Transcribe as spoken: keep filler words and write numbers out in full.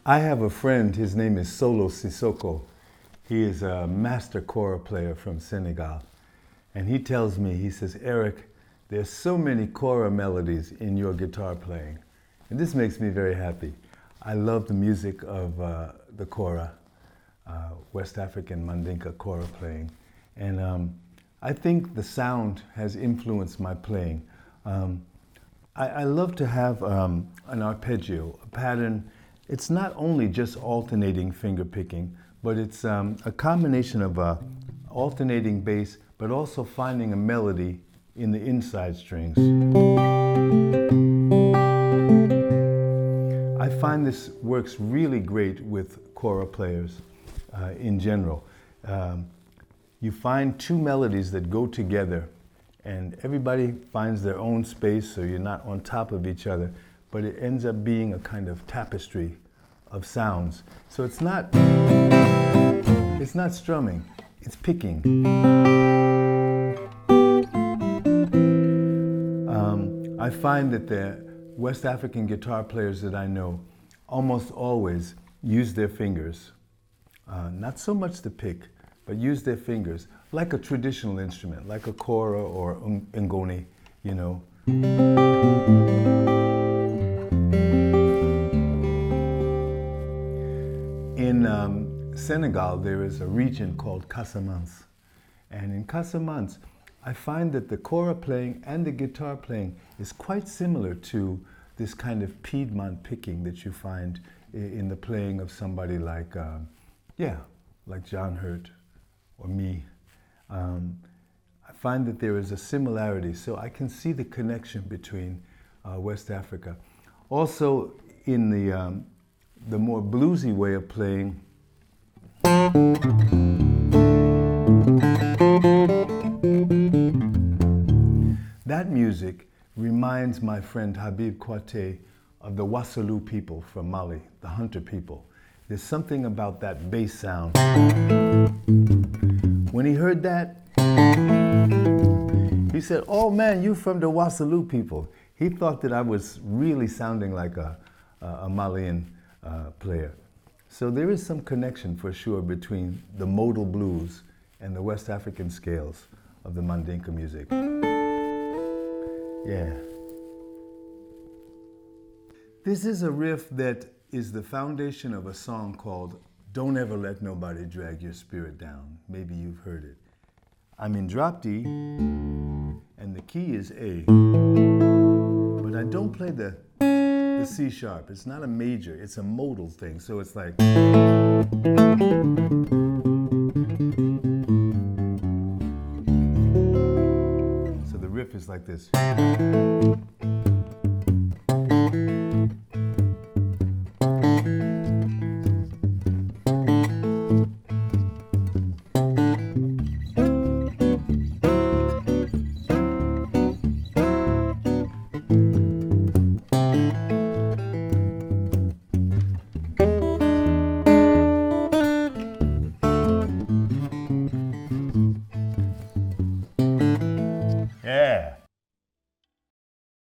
I have a friend, his name is Solo Sissoko. He is a master kora player from Senegal. And he tells me, he says, Eric, there's so many kora melodies in your guitar playing. And this makes me very happy. I love the music of uh, the kora, uh, West African Mandinka kora playing. And um, I think the sound has influenced my playing. Um, I, I love to have um, an arpeggio, a pattern. It's not only just alternating finger picking, but it's um, a combination of uh, alternating bass, but also finding a melody in the inside strings. I find this works really great with kora players uh, in general. Um, you find two melodies that go together, and everybody finds their own space, so you're not on top of each other, but it ends up being a kind of tapestry of sounds. So it's not, it's not strumming, it's picking. Um, I find that the West African guitar players that I know almost always use their fingers. Uh, not so much the pick, but use their fingers, like a traditional instrument, like a kora or ngoni, you know. In um, Senegal, there is a region called Casamance. And in Casamance, I find that the kora playing and the guitar playing is quite similar to this kind of Piedmont picking that you find in the playing of somebody like, uh, yeah, like John Hurt or me. Um, I find that there is a similarity, so I can see the connection between uh, West Africa. Also, in the, um, the more bluesy way of playing, that music reminds my friend Habib Kwate of the Wassoulou people from Mali, the Hunter people. There's something about that bass sound. When he heard that, he said, oh man, you from the Wassoulou people. He thought that I was really sounding like a, a Malian uh, player. So there is some connection for sure between the modal blues and the West African scales of the Mandinka music. Yeah. This is a riff that is the foundation of a song called Don't Ever Let Nobody Drag Your Spirit Down. Maybe you've heard it. I'm in drop D, and the key is A. But I don't play the, the C sharp. It's not a major, it's a modal thing. So it's like... So the riff is like this.